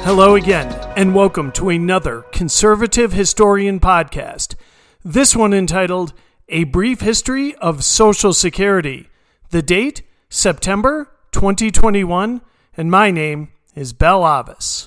Hello again, and welcome to another Conservative Historian podcast. This one entitled, A Brief History of Social Security. The date, September 2021, and my name is Bel Avis.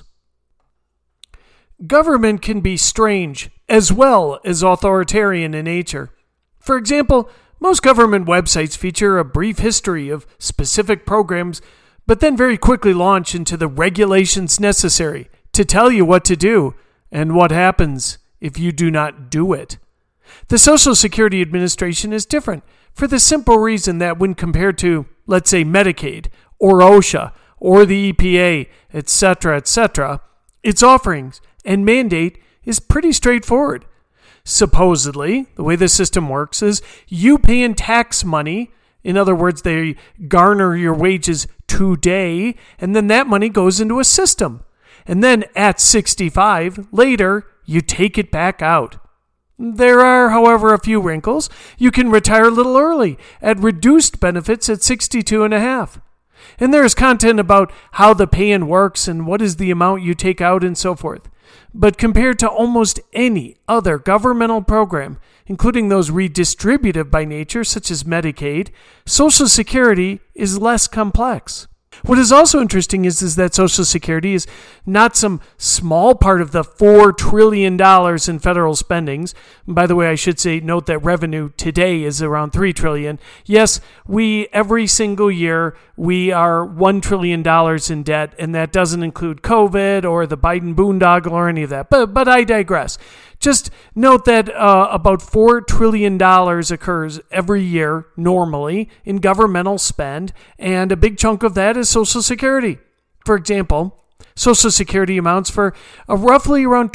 Government can be strange as well as authoritarian in nature. For example, most government websites feature a brief history of specific programs, but then very quickly launch into the regulations necessary to tell you what to do and what happens if you do not do it. The Social Security Administration is different for the simple reason that when compared to, let's say, Medicaid or OSHA or the EPA, etc., its offerings and mandate is pretty straightforward. Supposedly, the way the system works is you pay in tax money. In other words, they garner your wages today, and then that money goes into a system. And then at 65, later, you take it back out. There are, however, a few wrinkles. You can retire a little early at reduced benefits at 62 and a half. And there is content about how the pay-in works and what is the amount you take out and so forth. But compared to almost any other governmental program, including those redistributive by nature, such as Medicaid, Social Security is less complex. What is also interesting is that Social Security is not some small part of the $4 trillion in federal spendings. By the way, I should note that revenue today is around $3 trillion. Yes, every single year, we are $1 trillion in debt, and that doesn't include COVID or the Biden boondoggle or any of that. But I digress. Just note that about $4 trillion occurs every year normally in governmental spend, and a big chunk of that is Social Security. For example, Social Security amounts for roughly around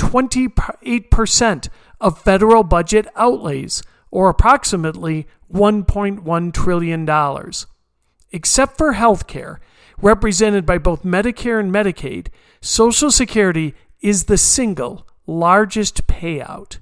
28% of federal budget outlays, or approximately $1.1 trillion. Except for health care, represented by both Medicare and Medicaid, Social Security is the single largest payout.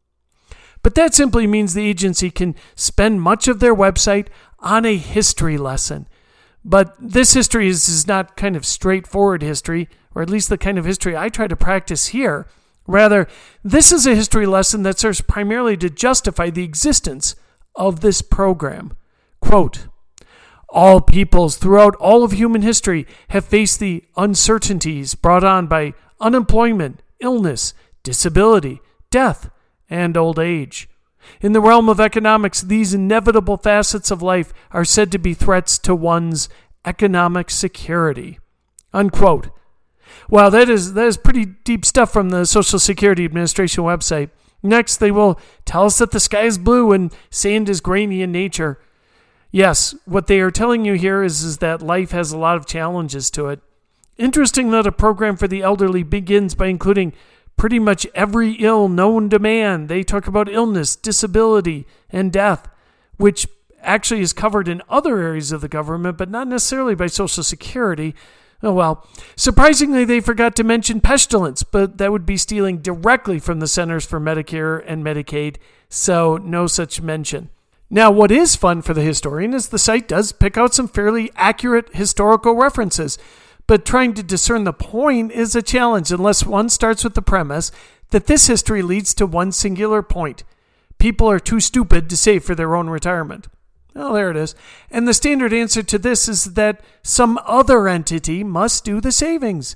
But that simply means the agency can spend much of their website on a history lesson. But this history is not kind of straightforward history, or at least the kind of history I try to practice here. Rather, this is a history lesson that serves primarily to justify the existence of this program. Quote, all peoples throughout all of human history have faced the uncertainties brought on by unemployment, illness, disability, death, and old age. In the realm of economics, these inevitable facets of life are said to be threats to one's economic security. Unquote. Wow, that is pretty deep stuff from the Social Security Administration website. Next, they will tell us that the sky is blue and sand is grainy in nature. Yes, what they are telling you here is that life has a lot of challenges to it. Interesting that a program for the elderly begins by including pretty much every ill known to man. They talk about illness, disability, and death, which actually is covered in other areas of the government, but not necessarily by Social Security. Oh well. Surprisingly, they forgot to mention pestilence, but that would be stealing directly from the Centers for Medicare and Medicaid, so no such mention. Now, what is fun for the historian is the site does pick out some fairly accurate historical references, but trying to discern the point is a challenge unless one starts with the premise that this history leads to one singular point. People are too stupid to save for their own retirement. Well, there it is. And the standard answer to this is that some other entity must do the savings.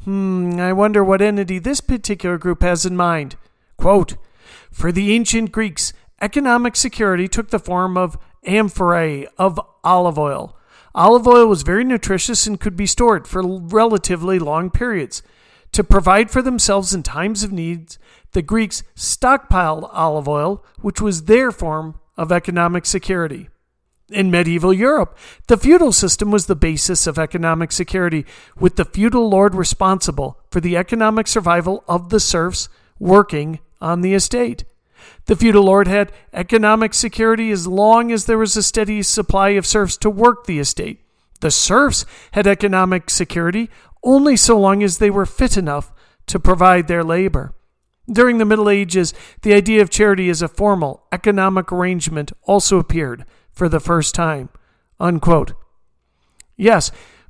I wonder what entity this particular group has in mind. Quote, for the ancient Greeks, economic security took the form of amphorae of olive oil. Olive oil was very nutritious and could be stored for relatively long periods. To provide for themselves in times of need, the Greeks stockpiled olive oil, which was their form of economic security. In medieval Europe, the feudal system was the basis of economic security, with the feudal lord responsible for the economic survival of the serfs working on the estate. The feudal lord had economic security as long as there was a steady supply of serfs to work the estate. The serfs had economic security only so long as they were fit enough to provide their labor. During the Middle Ages, the idea of charity as a formal economic arrangement also appeared for the first time. Unquote. Yes,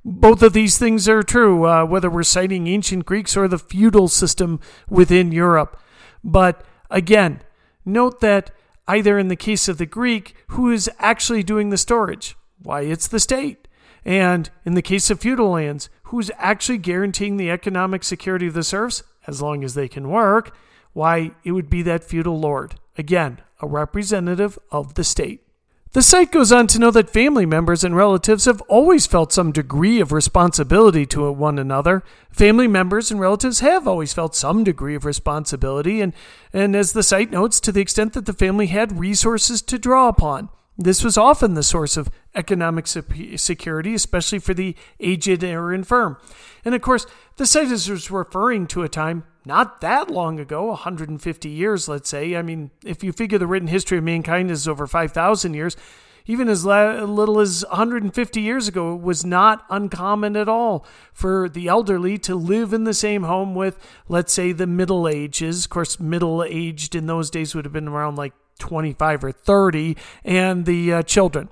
Both of these things are true, whether we're citing ancient Greeks or the feudal system within Europe. But again, note that either in the case of the Greek, who is actually doing the storage? Why, it's the state. And in the case of feudal lands, who's actually guaranteeing the economic security of the serfs, as long as they can work? Why, it would be that feudal lord. Again, a representative of the state. The site goes on to know that family members and relatives have always felt some degree of responsibility to one another. Family members and relatives have always felt some degree of responsibility, and as the site notes, to the extent that the family had resources to draw upon. This was often the source of economic security, especially for the aged or infirm. And of course, the site is referring to a time not that long ago, 150 years, let's say. I mean, if you figure the written history of mankind is over 5,000 years, even as little as 150 years ago, it was not uncommon at all for the elderly to live in the same home with, let's say, the Middle Ages. Of course, middle-aged in those days would have been around like 25 or 30, and the children.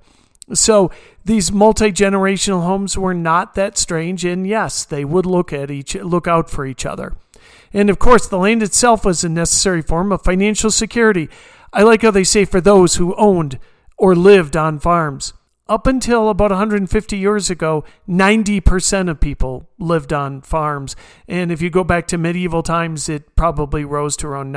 So these multi-generational homes were not that strange, and yes, they would look out for each other. And of course, the land itself was a necessary form of financial security. I like how they say for those who owned or lived on farms. Up until about 150 years ago, 90% of people lived on farms. And if you go back to medieval times, it probably rose to around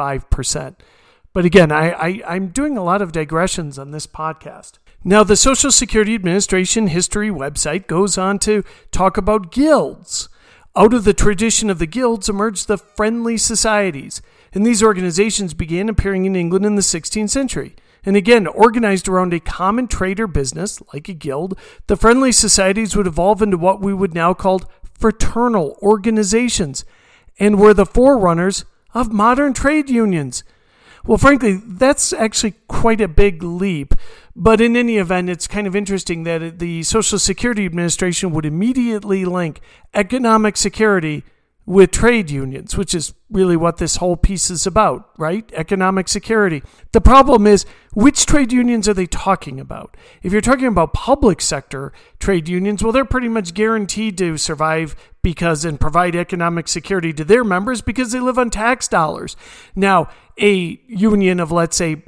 95%. But again, I'm doing a lot of digressions on this podcast. Now, the Social Security Administration history website goes on to talk about guilds. Out of the tradition of the guilds emerged the friendly societies, and these organizations began appearing in England in the 16th century. And again, organized around a common trade or business, like a guild, the friendly societies would evolve into what we would now call fraternal organizations, and were the forerunners of modern trade unions. Well, frankly, that's actually quite a big leap. But in any event, it's kind of interesting that the Social Security Administration would immediately link economic security with trade unions, which is really what this whole piece is about, right? Economic security. The problem is, which trade unions are they talking about? If you're talking about public sector trade unions, well, they're pretty much guaranteed to survive and provide economic security to their members because they live on tax dollars. Now, a union of, let's say,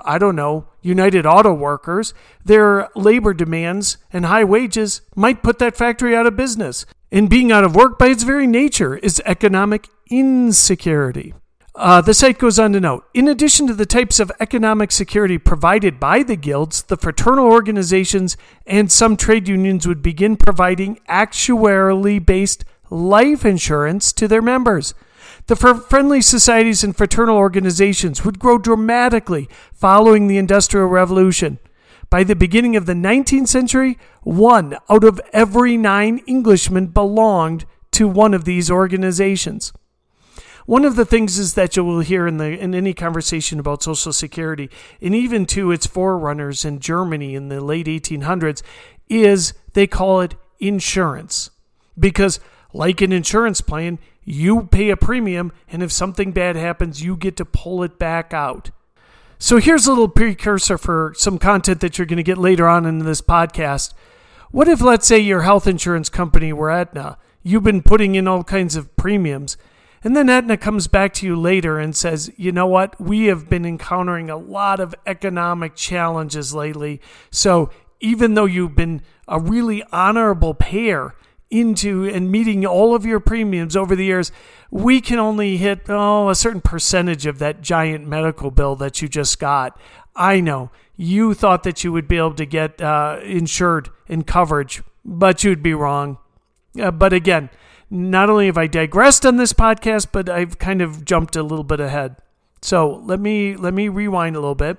United Auto Workers, their labor demands and high wages might put that factory out of business. And being out of work by its very nature is economic insecurity. The site goes on to note, in addition to the types of economic security provided by the guilds, the fraternal organizations and some trade unions would begin providing actuarially based life insurance to their members. The friendly societies and fraternal organizations would grow dramatically following the Industrial Revolution. By the beginning of the 19th century, 1 out of every 9 Englishmen belonged to one of these organizations. One of the things is that you will hear in any conversation about Social Security, and even to its forerunners in Germany in the late 1800s, is they call it insurance. Because like an insurance plan, you pay a premium, and if something bad happens, you get to pull it back out. So here's a little precursor for some content that you're going to get later on in this podcast. What if, let's say, your health insurance company were Aetna? You've been putting in all kinds of premiums, and then Aetna comes back to you later and says, you know what, we have been encountering a lot of economic challenges lately, so even though you've been a really honorable payer into and meeting all of your premiums over the years, we can only hit a certain percentage of that giant medical bill that you just got. I know you thought that you would be able to get insured in coverage, but you'd be wrong. But again, not only have I digressed on this podcast, but I've kind of jumped a little bit ahead. So let me rewind a little bit.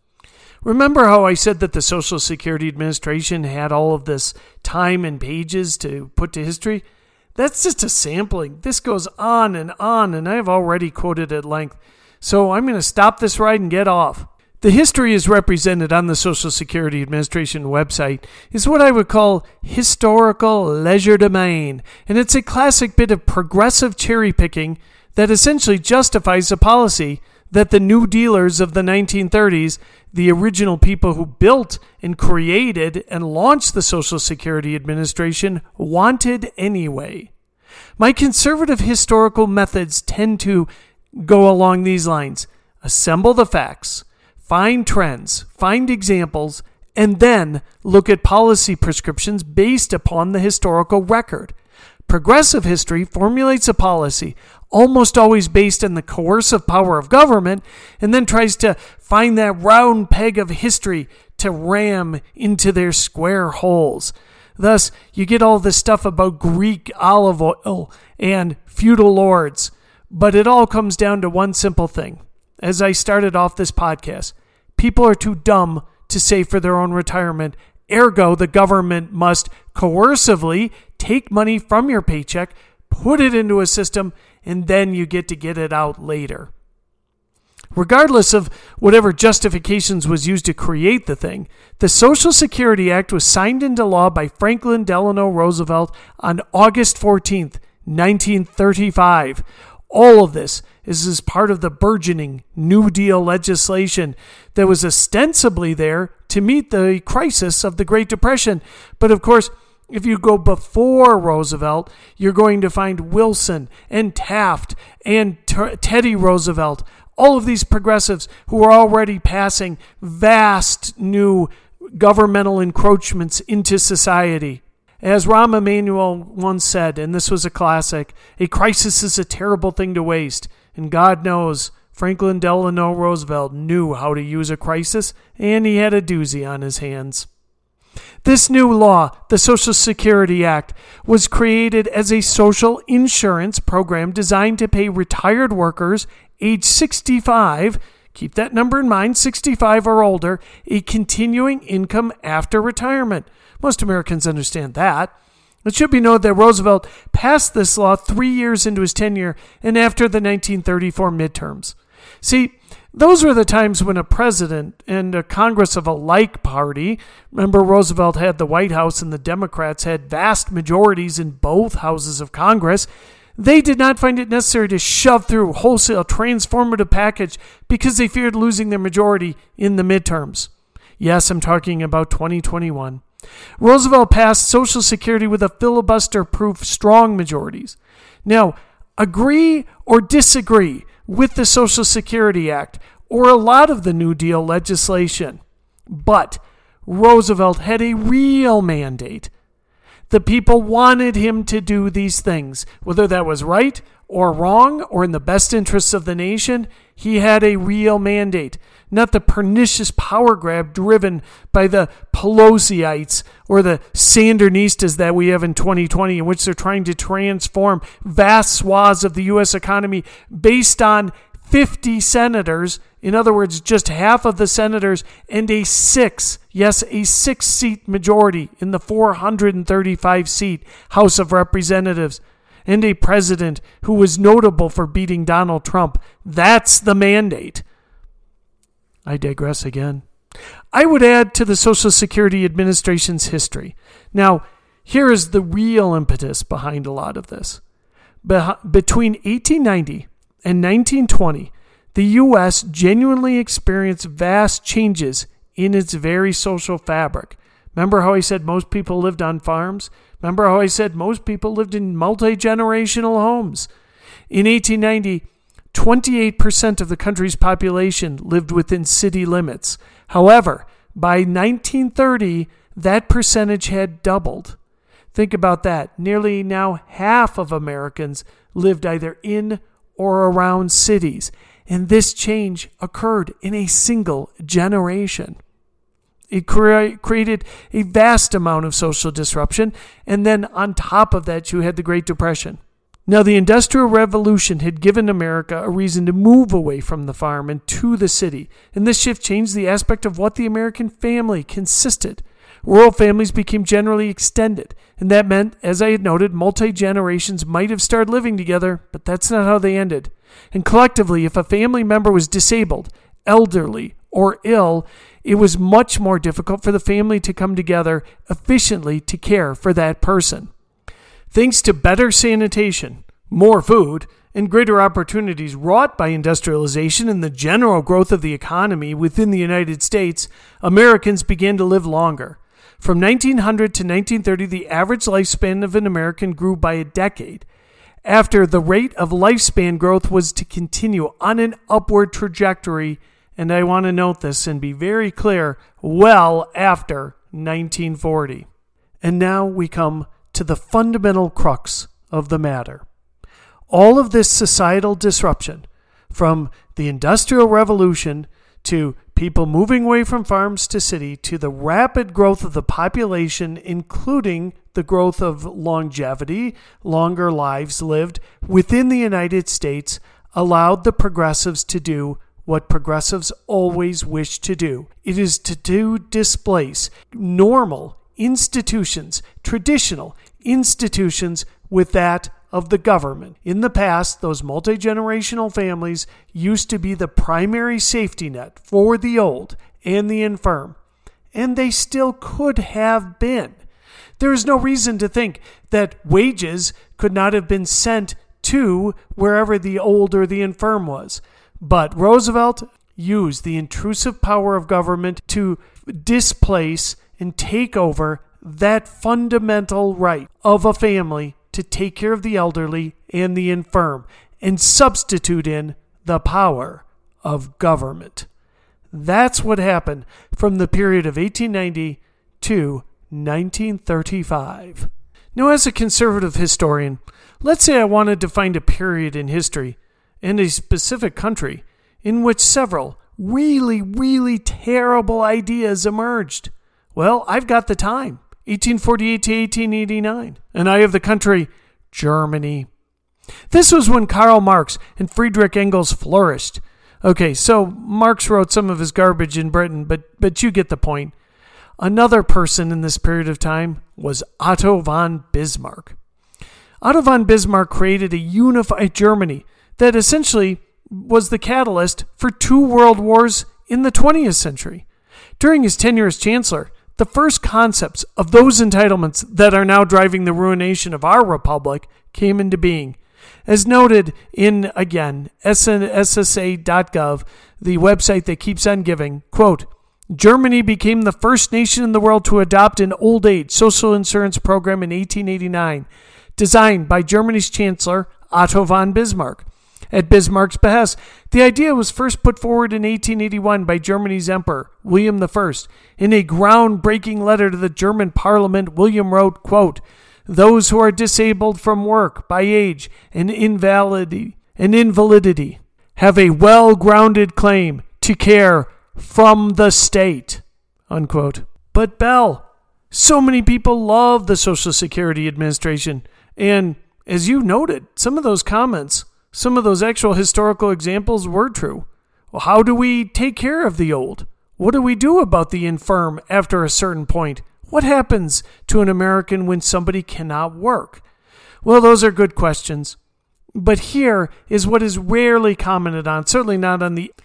Remember how I said that the Social Security Administration had all of this time and pages to put to history? That's just a sampling. This goes on, and I have already quoted at length. So I'm going to stop this ride and get off. The history is represented on the Social Security Administration website is what I would call historical legerdemain, and it's a classic bit of progressive cherry picking that essentially justifies a policy that the New Dealers of the 1930s, the original people who built and created and launched the Social Security Administration, wanted anyway. My conservative historical methods tend to go along these lines. Assemble the facts, find trends, find examples, and then look at policy prescriptions based upon the historical record. Progressive history formulates a policy, almost always based on the coercive power of government, and then tries to find that round peg of history to ram into their square holes. Thus, you get all this stuff about Greek olive oil and feudal lords, but it all comes down to one simple thing. As I started off this podcast, people are too dumb to save for their own retirement. Ergo, the government must coercively take money from your paycheck, put it into a system, and then you get to get it out later. Regardless of whatever justifications was used to create the thing, the Social Security Act was signed into law by Franklin Delano Roosevelt on August 14th, 1935. All of this is as part of the burgeoning New Deal legislation that was ostensibly there to meet the crisis of the Great Depression. But of course, if you go before Roosevelt, you're going to find Wilson and Taft and Teddy Roosevelt, all of these progressives who are already passing vast new governmental encroachments into society. As Rahm Emanuel once said, and this was a classic, a crisis is a terrible thing to waste. And God knows Franklin Delano Roosevelt knew how to use a crisis, and he had a doozy on his hands. This new law, the Social Security Act, was created as a social insurance program designed to pay retired workers age 65, keep that number in mind, 65 or older, a continuing income after retirement. Most Americans understand that. It should be noted that Roosevelt passed this law 3 years into his tenure and after the 1934 midterms. See, those were the times when a president and a Congress of a like party, remember Roosevelt had the White House and the Democrats had vast majorities in both houses of Congress, they did not find it necessary to shove through wholesale transformative package because they feared losing their majority in the midterms. Yes, I'm talking about 2021. Roosevelt passed Social Security with a filibuster-proof strong majorities. Now, agree or disagree with the Social Security Act or a lot of the New Deal legislation, but Roosevelt had a real mandate. The people wanted him to do these things, whether that was right or wrong or in the best interests of the nation. He had a real mandate, not the pernicious power grab driven by the Pelosiites or the Sandinistas that we have in 2020, in which they're trying to transform vast swaths of the U.S. economy based on 50 senators, in other words, just half of the senators, and a 6-seat majority in the 435-seat House of Representatives, and a president who was notable for beating Donald Trump. That's the mandate. I digress again. I would add to the Social Security Administration's history. Now, here is the real impetus behind a lot of this. Between 1890 and 1920, the U.S. genuinely experienced vast changes in its very social fabric. Remember how I said most people lived on farms? Remember how I said most people lived in multi-generational homes? In 1890, 28% of the country's population lived within city limits. However, by 1930, that percentage had doubled. Think about that. Nearly now half of Americans lived either in or around cities, and this change occurred in a single generation. It created a vast amount of social disruption, and then on top of that, you had the Great Depression. Now, the Industrial Revolution had given America a reason to move away from the farm and to the city, and this shift changed the aspect of what the American family consisted. Rural families became generally extended, and that meant, as I had noted, multi-generations might have started living together, but that's not how they ended. And collectively, if a family member was disabled, elderly, or ill, it was much more difficult for the family to come together efficiently to care for that person. Thanks to better sanitation, more food, and greater opportunities wrought by industrialization and the general growth of the economy within the United States, Americans began to live longer. From 1900 to 1930, the average lifespan of an American grew by a decade. After the rate of lifespan growth was to continue on an upward trajectory, and I want to note this and be very clear, well after 1940. And now we come to the fundamental crux of the matter. All of this societal disruption, from the Industrial Revolution to people moving away from farms to city, to the rapid growth of the population, including the growth of longevity, longer lives lived within the United States, allowed the progressives to do what progressives always wish to do. It is to displace normal institutions, traditional institutions, with that of the government. In the past, those multi-generational families used to be the primary safety net for the old and the infirm, and they still could have been. There is no reason to think that wages could not have been sent to wherever the old or the infirm was. But Roosevelt used the intrusive power of government to displace and take over that fundamental right of a family to take care of the elderly and the infirm, and substitute in the power of government. That's what happened from the period of 1890 to 1935. Now, as a conservative historian, let's say I wanted to find a period in history and a specific country in which several really, really terrible ideas emerged. Well, I've got the time. 1848 to 1889. And I have the country Germany. This was when Karl Marx and Friedrich Engels flourished. Okay, so Marx wrote some of his garbage in Britain, but you get the point. Another person in this period of time was Otto von Bismarck. Otto von Bismarck created a unified Germany that essentially was the catalyst for 2 world wars in the 20th century. During his tenure as chancellor, the first concepts of those entitlements that are now driving the ruination of our republic came into being. As noted in, again, SSA.gov, the website that keeps on giving, quote, Germany became the first nation in the world to adopt an old age social insurance program in 1889, designed by Germany's Chancellor Otto von Bismarck. At Bismarck's behest, the idea was first put forward in 1881 by Germany's Emperor, William I. In a groundbreaking letter to the German Parliament, William wrote, quote, those who are disabled from work by age and invalidity have a well-grounded claim to care from the state, unquote. But Bell, so many people love the Social Security Administration, and as you noted, some of those comments, some of those actual historical examples were true. Well, how do we take care of the old? What do we do about the infirm after a certain point? What happens to an American when somebody cannot work? Well, those are good questions. But here is what is rarely commented on, certainly not on the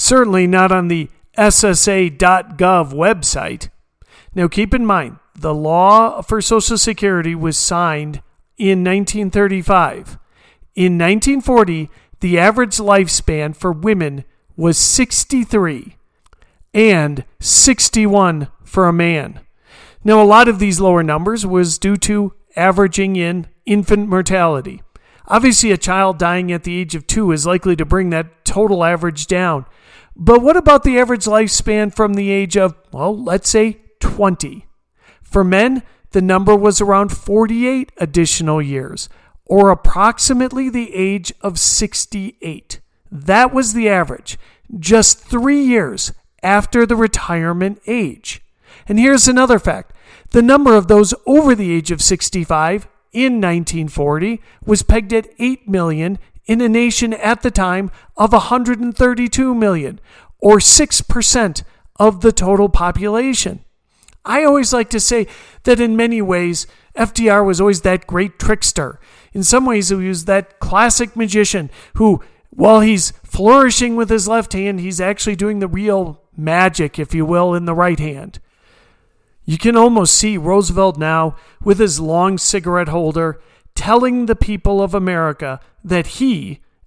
SSA.gov website. Now keep in mind, the law for Social Security was signed in 1935. In 1940, the average lifespan for women was 63 and 61 for a man. Now, a lot of these lower numbers was due to averaging in infant mortality. Obviously, a child dying at the age of 2 is likely to bring that total average down. But what about the average lifespan from the age of, well, let's say 20? For men, the number was around 48 additional years, or approximately the age of 68. That was the average, just 3 years after the retirement age. And here's another fact. The number of those over the age of 65 in 1940 was pegged at 8 million in a nation at the time of 132 million, or 6% of the total population. I always like to say that in many ways, FDR was always that great trickster. In some ways, he was that classic magician who, while he's flourishing with his left hand, he's actually doing the real magic, if you will, in the right hand. You can almost see Roosevelt now with his long cigarette holder telling the people of America that he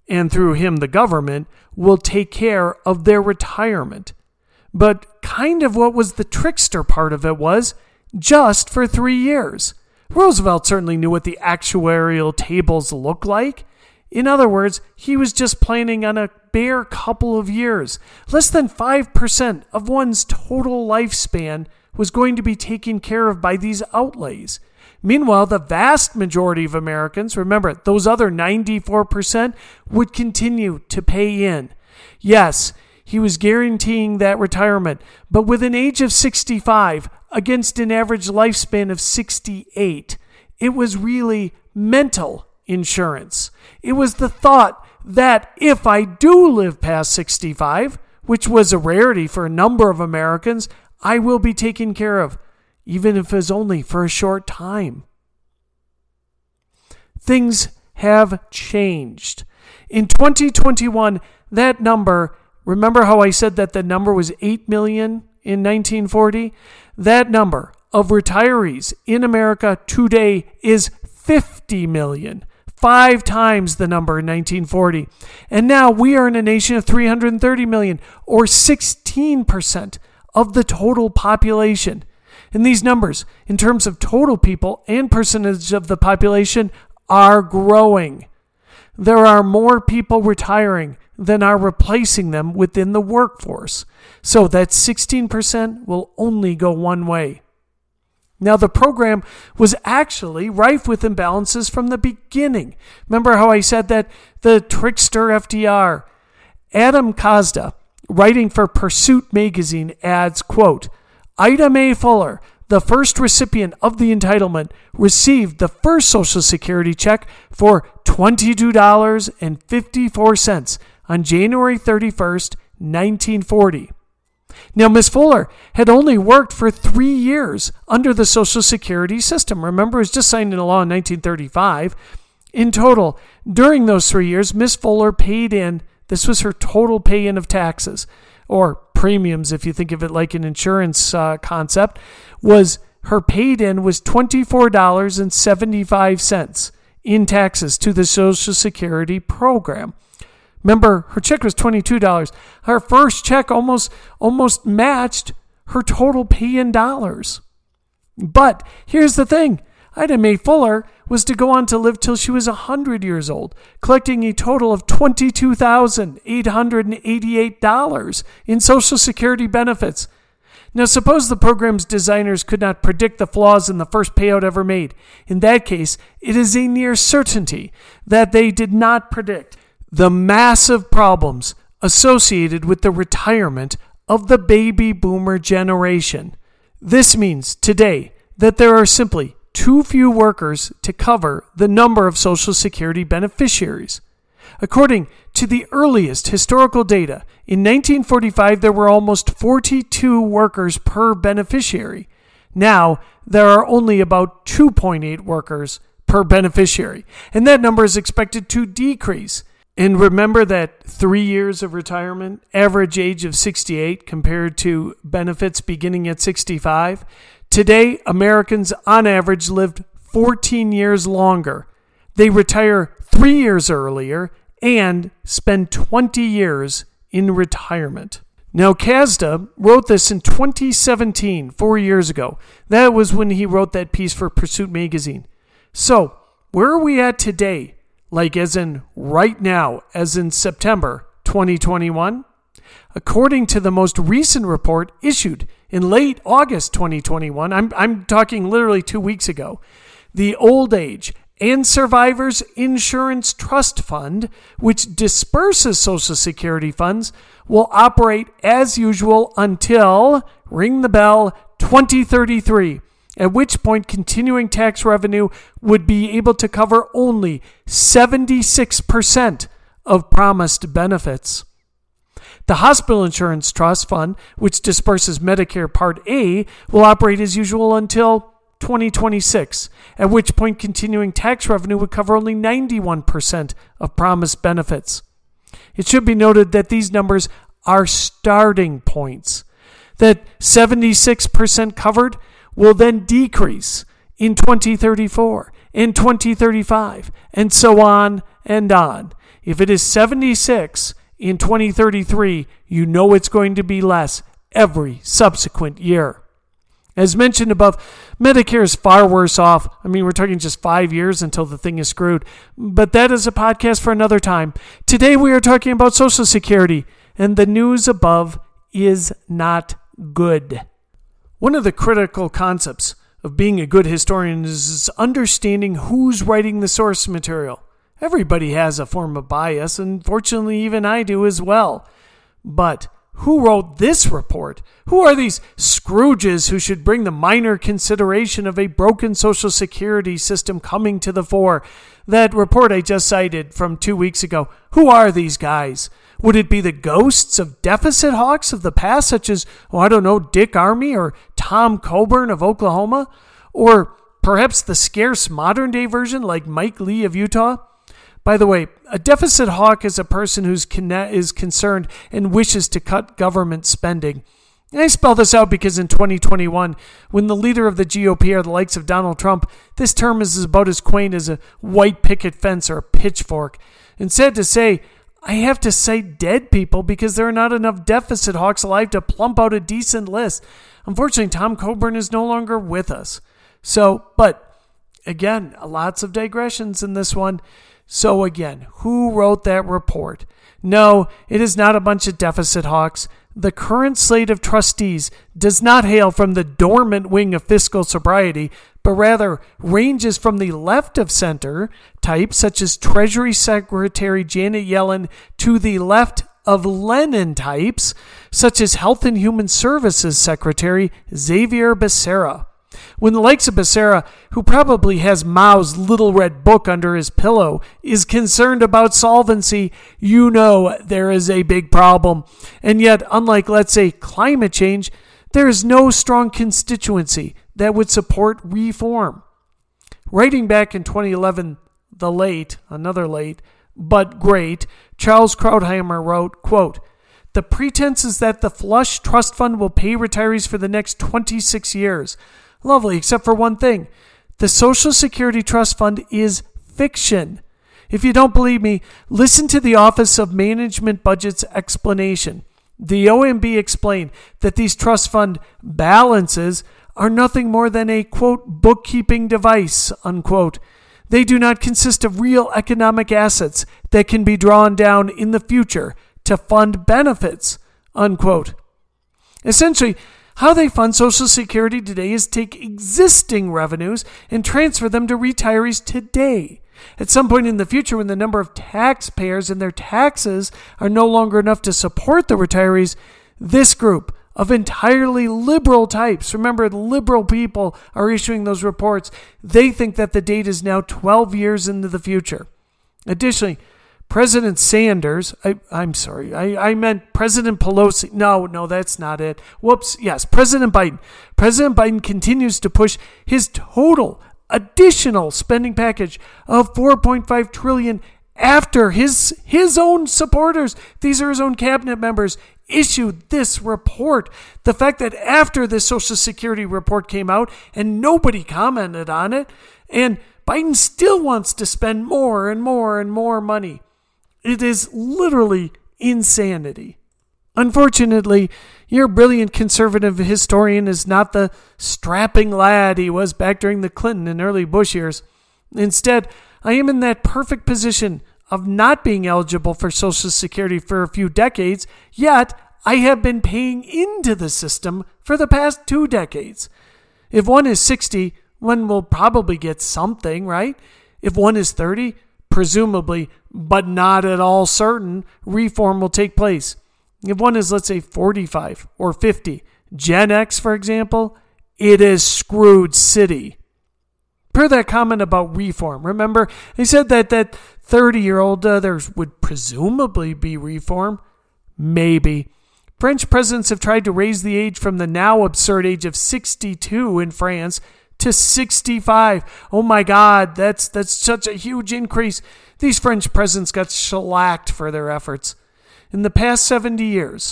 and through him the government, will take care of their retirement. But kind of what was the trickster part of it was just for 3 years. Roosevelt certainly knew what the actuarial tables look like. In other words, he was just planning on a bare couple of years. Less than 5% of one's total lifespan was going to be taken care of by these outlays. Meanwhile, the vast majority of Americans, remember, those other 94%, would continue to pay in. Yes, he was guaranteeing that retirement, but with an age of 65 against an average lifespan of 68, it was really mental insurance. It was the thought that if I do live past 65, which was a rarity for a number of Americans, I will be taken care of, even if it's only for a short time. Things have changed. In 2021, that number, remember how I said that the number was 8 million in 1940? That number of retirees in America today is 50 million. 5 times the number in 1940. And now we are in a nation of 330 million, or 16% of the total population. And these numbers, in terms of total people and percentage of the population, are growing. There are more people retiring than are replacing them within the workforce. So that 16% will only go one way. Now, the program was actually rife with imbalances from the beginning. Remember how I said that the trickster FDR? Adam Kazda, writing for Pursuit magazine, adds, quote, Ida Mae Fuller, the first recipient of the entitlement, received the first Social Security check for $22.54 on January 31st, 1940. Now, Miss Fuller had only worked for 3 years under the Social Security system. Remember, it was just signed into law in 1935. In total, during those 3 years, Miss Fuller paid in, this was her total pay-in of taxes, or premiums, if you think of it like an insurance concept, was her paid-in was $24.75 in taxes to the Social Security program. Remember, her check was $22. Her first check almost matched her total pay in dollars. But here's the thing. Ida Mae Fuller was to go on to live till she was 100 years old, collecting a total of $22,888 in Social Security benefits. Now, suppose the program's designers could not predict the flaws in the first payout ever made. In that case, it is a near certainty that they did not predict the massive problems associated with the retirement of the baby boomer generation. This means today that there are simply too few workers to cover the number of Social Security beneficiaries. According to the earliest historical data, in 1945 there were almost 42 workers per beneficiary. Now there are only about 2.8 workers per beneficiary, and that number is expected to decrease. And remember that 3 years of retirement, average age of 68 compared to benefits beginning at 65. Today, Americans on average lived 14 years longer. They retire 3 years earlier and spend 20 years in retirement. Now, Kazda wrote this in 2017, 4 years ago. That was when he wrote that piece for Pursuit magazine. So, where are we at today? Like as in right now, as in September 2021? According to the most recent report issued in late August 2021, I'm talking literally 2 weeks ago, the Old Age and Survivors Insurance Trust Fund, which disperses Social Security funds, will operate as usual until, ring the bell, 2033. At which point continuing tax revenue would be able to cover only 76% of promised benefits. The Hospital Insurance Trust Fund, which disperses Medicare Part A, will operate as usual until 2026, at which point continuing tax revenue would cover only 91% of promised benefits. It should be noted that these numbers are starting points, that 76% covered will then decrease in 2034, in 2035, and so on and on. If it is 76 in 2033, you know it's going to be less every subsequent year. As mentioned above, Medicare is far worse off. I mean, we're talking just 5 years until the thing is screwed. But that is a podcast for another time. Today we are talking about Social Security, and the news above is not good. One of the critical concepts of being a good historian is understanding who's writing the source material. Everybody has a form of bias, and fortunately even I do as well. But who wrote this report? Who are these Scrooges who should bring the minor consideration of a broken Social Security system coming to the fore? That report I just cited from 2 weeks ago, who are these guys? Would it be the ghosts of deficit hawks of the past, such as, Dick Armey or Tom Coburn of Oklahoma? Or perhaps the scarce modern-day version like Mike Lee of Utah? By the way, a deficit hawk is a person who is concerned and wishes to cut government spending. And I spell this out because in 2021, when the leader of the GOP are the likes of Donald Trump, this term is about as quaint as a white picket fence or a pitchfork. And sad to say, I have to cite dead people because there are not enough deficit hawks alive to plump out a decent list. Unfortunately, Tom Coburn is no longer with us. But again, lots of digressions in this one. So again, who wrote that report? No, it is not a bunch of deficit hawks. The current slate of trustees does not hail from the dormant wing of fiscal sobriety, but rather ranges from the left of center type, such as Treasury Secretary Janet Yellen, to the left of Lenin types, such as Health and Human Services Secretary Xavier Becerra. When the likes of Becerra, who probably has Mao's little red book under his pillow, is concerned about solvency, you know there is a big problem. And yet, unlike, let's say, climate change, there is no strong constituency that would support reform. Writing back in 2011, another late, but great, Charles Krauthammer wrote, quote, "The pretense is that the flush trust fund will pay retirees for the next 26 years. Lovely, except for one thing. The Social Security Trust Fund is fiction. If you don't believe me, listen to the Office of Management Budget's explanation. The OMB explained that these trust fund balances are nothing more than a, quote, bookkeeping device, unquote. They do not consist of real economic assets that can be drawn down in the future to fund benefits, unquote." Essentially, how they fund Social Security today is take existing revenues and transfer them to retirees today. At some point in the future, when the number of taxpayers and their taxes are no longer enough to support the retirees, this group of entirely liberal types, remember, liberal people are issuing those reports, they think that the date is now 12 years into the future. Additionally, President Sanders, I meant President Pelosi. No, that's not it. Whoops, yes, President Biden. President Biden continues to push his total additional spending package of $4.5 trillion after his own supporters, these are his own cabinet members, issued this report. The fact that after this Social Security report came out and nobody commented on it, and Biden still wants to spend more and more and more money. It is literally insanity. Unfortunately, your brilliant conservative historian is not the strapping lad he was back during the Clinton and early Bush years. Instead, I am in that perfect position of not being eligible for Social Security for a few decades, yet I have been paying into the system for the past 2 decades. If one is 60, one will probably get something, right? If one is 30, presumably, but not at all certain, reform will take place. If one is, let's say, 45 or 50, Gen X, for example, it is screwed city. Per that comment about reform, remember, I said that 30-year-old, there would presumably be reform. Maybe. French presidents have tried to raise the age from the now absurd age of 62 in France to 65. Oh my God, that's such a huge increase. These French presidents got shellacked for their efforts. In the past 70 years,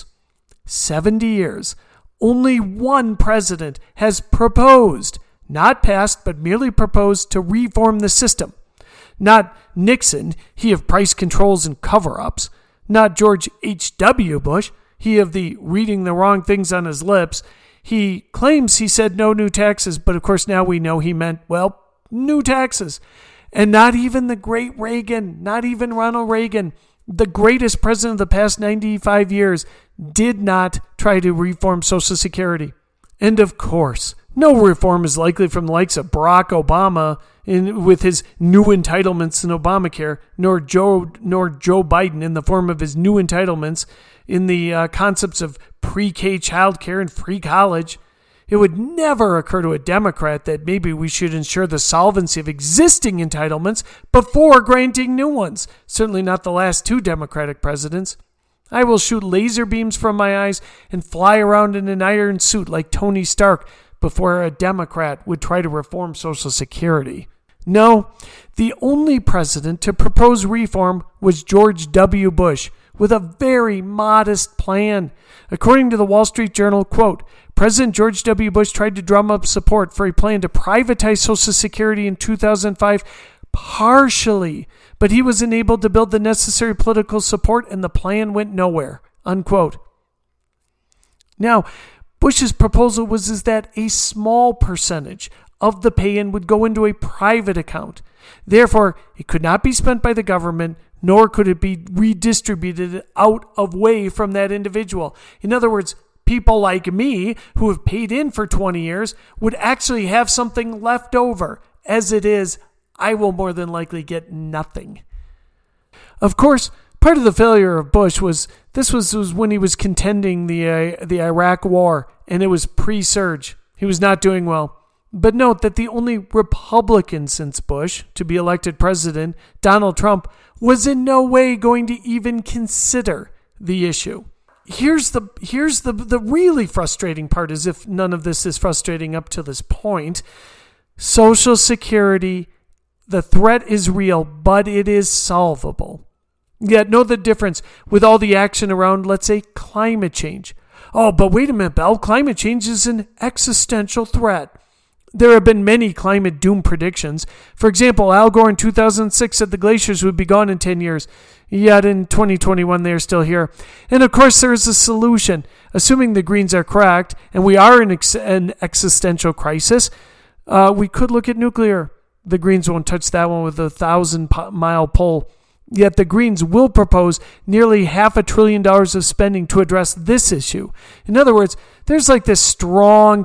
only one president has proposed, not passed, but merely proposed to reform the system. Not Nixon, he of price controls and cover-ups. Not George H.W. Bush, he of the reading the wrong things on his lips. He claims he said no new taxes, but of course now we know he meant, well, new taxes. And not even the great Reagan, not even Ronald Reagan, the greatest president of the past 95 years, did not try to reform Social Security. And of course, no reform is likely from the likes of Barack Obama with his new entitlements in Obamacare, nor Joe Biden in the form of his new entitlements in the concepts of pre-K childcare and free college. It would never occur to a Democrat that maybe we should ensure the solvency of existing entitlements before granting new ones. Certainly not the last two Democratic presidents. I will shoot laser beams from my eyes and fly around in an iron suit like Tony Stark before a Democrat would try to reform Social Security. No, the only president to propose reform was George W. Bush, with a very modest plan. According to the Wall Street Journal, quote, President George W. Bush tried to drum up support for a plan to privatize Social Security in 2005 partially, but he was unable to build the necessary political support and the plan went nowhere, unquote. Now, Bush's proposal was that a small percentage of the pay-in would go into a private account. Therefore, it could not be spent by the government, nor could it be redistributed out of way from that individual. In other words, people like me who have paid in for 20 years would actually have something left over. As it is, I will more than likely get nothing. Of course, part of the failure of Bush was when he was contending the Iraq War, and it was pre-surge. He was not doing well. But note that the only Republican since Bush to be elected president, Donald Trump, was in no way going to even consider the issue. Here's the really frustrating part, as if none of this is frustrating up to this point. Social Security, the threat is real, but it is solvable. Yet know the difference with all the action around, let's say, climate change. Oh, but wait a minute, Bell. Climate change is an existential threat. There have been many climate doom predictions. For example, Al Gore in 2006 said the glaciers would be gone in 10 years. Yet in 2021, they are still here. And of course, there is a solution. Assuming the Greens are correct, and we are in an existential crisis, we could look at nuclear. The Greens won't touch that one with a 1,000-mile pole. Yet the Greens will propose nearly $500 billion of spending to address this issue. In other words, there's like this strong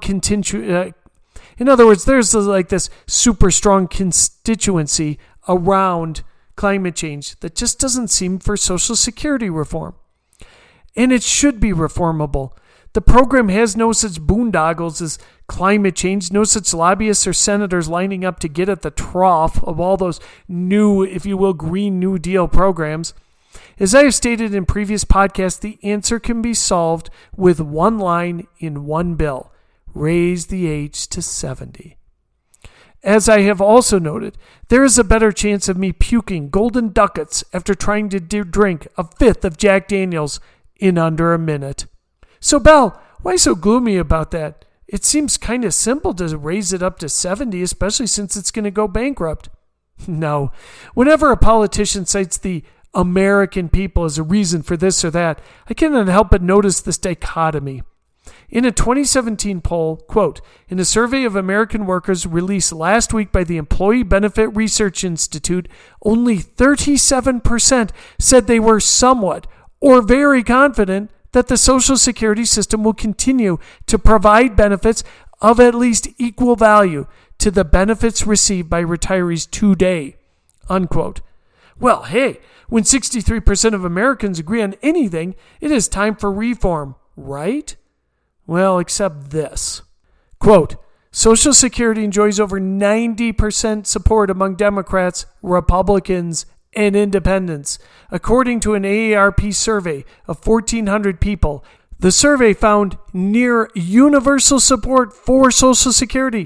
this super strong constituency around climate change that just doesn't seem for Social Security reform. And it should be reformable. The program has no such boondoggles as climate change, no such lobbyists or senators lining up to get at the trough of all those new, if you will, Green New Deal programs. As I have stated in previous podcasts, the answer can be solved with one line in one bill. Raise the age to 70. As I have also noted, there is a better chance of me puking golden ducats after trying to drink a fifth of Jack Daniels in under a minute. So, Bell, why so gloomy about that? It seems kind of simple to raise it up to 70, especially since it's going to go bankrupt. No. Whenever a politician cites the American people as a reason for this or that, I cannot help but notice this dichotomy. In a 2017 poll, quote, in a survey of American workers released last week by the Employee Benefit Research Institute, only 37% said they were somewhat or very confident that the Social Security system will continue to provide benefits of at least equal value to the benefits received by retirees today, unquote. Well, hey, when 63% of Americans agree on anything, it is time for reform, right? Well, except this. Quote, Social Security enjoys over 90% support among Democrats, Republicans, and independents. According to an AARP survey of 1,400 people, the survey found near universal support for Social Security.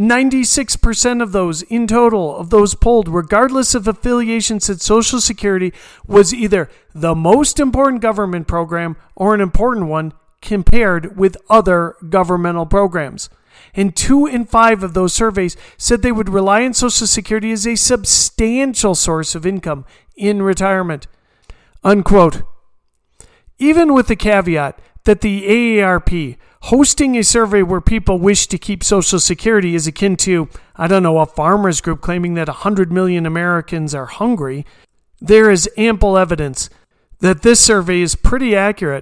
96% of those in total, of those polled, regardless of affiliation, said Social Security was either the most important government program or an important one compared with other governmental programs. And 2 in 5 of those surveys said they would rely on Social Security as a substantial source of income in retirement. Unquote. Even with the caveat that the AARP hosting a survey where people wish to keep Social Security is akin to, a farmers group claiming that 100 million Americans are hungry, there is ample evidence that this survey is pretty accurate.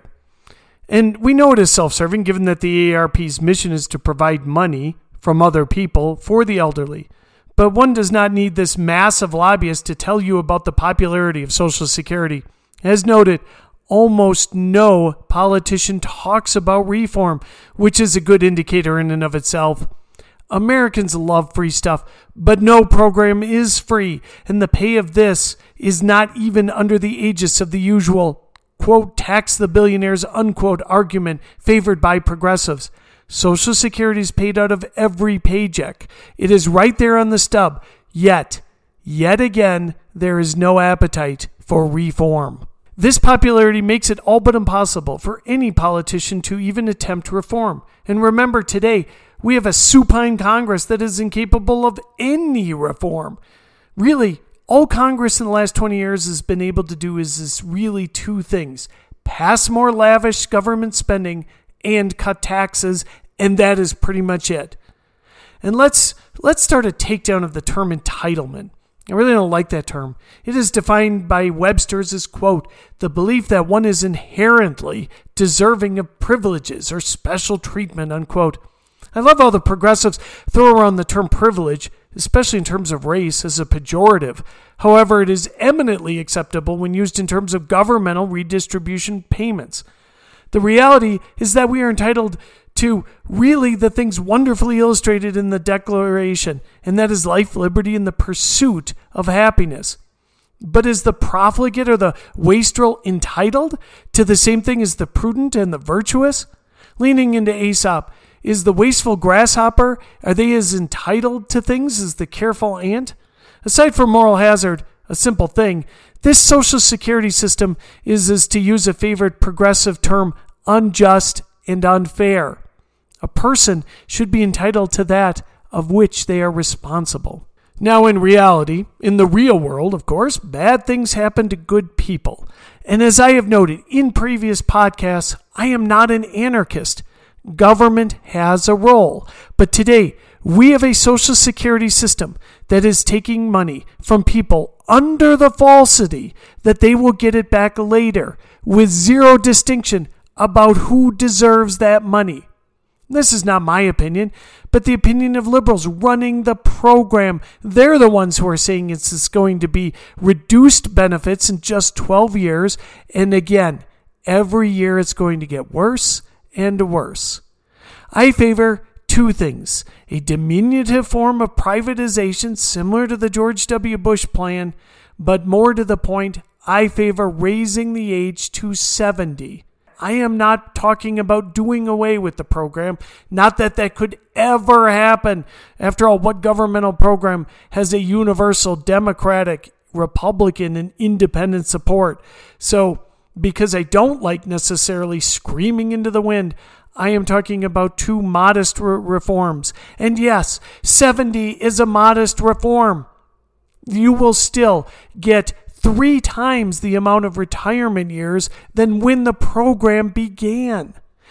And we know it is self-serving given that the AARP's mission is to provide money from other people for the elderly. But one does not need this massive lobbyist to tell you about the popularity of Social Security. As noted, almost no politician talks about reform, which is a good indicator in and of itself. Americans love free stuff, but no program is free, and the pay of this is not even under the aegis of the usual, quote, tax the billionaires, unquote, argument favored by progressives. Social Security is paid out of every paycheck. It is right there on the stub, yet again, there is no appetite for reform. This popularity makes it all but impossible for any politician to even attempt reform. And remember, today, we have a supine Congress that is incapable of any reform. Really, all Congress in the last 20 years has been able to do is really 2 things: pass more lavish government spending and cut taxes, and that is pretty much it. And let's start a takedown of the term entitlement. I really don't like that term. It is defined by Webster's as, quote, the belief that one is inherently deserving of privileges or special treatment, unquote. I love how the progressives throw around the term privilege, especially in terms of race, as a pejorative. However, it is eminently acceptable when used in terms of governmental redistribution payments. The reality is that we are entitled to really the things wonderfully illustrated in the Declaration, and that is life, liberty, and the pursuit of happiness. But is the profligate or the wastrel entitled to the same thing as the prudent and the virtuous? Leaning into Aesop, is the wasteful grasshopper, are they as entitled to things as the careful ant? Aside from moral hazard, a simple thing, this Social Security system is, as to use a favorite progressive term, unjust and unfair. A person should be entitled to that of which they are responsible. Now, in reality, in the real world, of course, bad things happen to good people. And as I have noted in previous podcasts, I am not an anarchist. Government has a role. But today, we have a Social Security system that is taking money from people under the falsity that they will get it back later, with zero distinction about who deserves that money. This is not my opinion, but the opinion of liberals running the program. They're the ones who are saying it's going to be reduced benefits in just 12 years. And again, every year it's going to get worse and worse. I favor 2 things: a diminutive form of privatization similar to the George W. Bush plan, but more to the point, I favor raising the age to 70. I am not talking about doing away with the program. Not that that could ever happen. After all, what governmental program has a universal Democratic, Republican, and independent support? So, because I don't like necessarily screaming into the wind, I am talking about 2 modest reforms. And yes, 70 is a modest reform. You will still get 3 times the amount of retirement years than when the program began.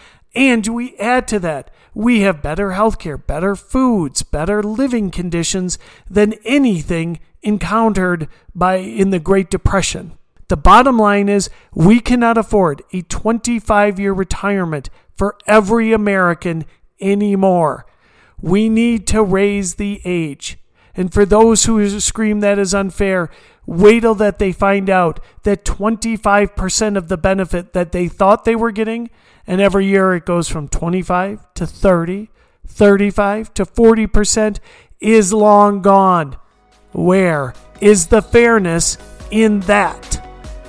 And we add to that, we have better healthcare, better foods, better living conditions than anything encountered in the Great Depression. The bottom line is we cannot afford a 25-year retirement for every American anymore. We need to raise the age. And for those who scream that is unfair, wait till that they find out that 25% of the benefit that they thought they were getting, and every year it goes from 25 to 30, 35 to 40%, is long gone. Where is the fairness in that?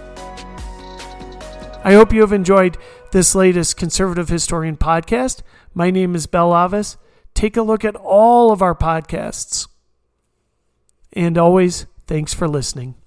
I hope you have enjoyed this latest Conservative Historian podcast. My name is Bel Avis. Take a look at all of our podcasts. And always, thanks for listening.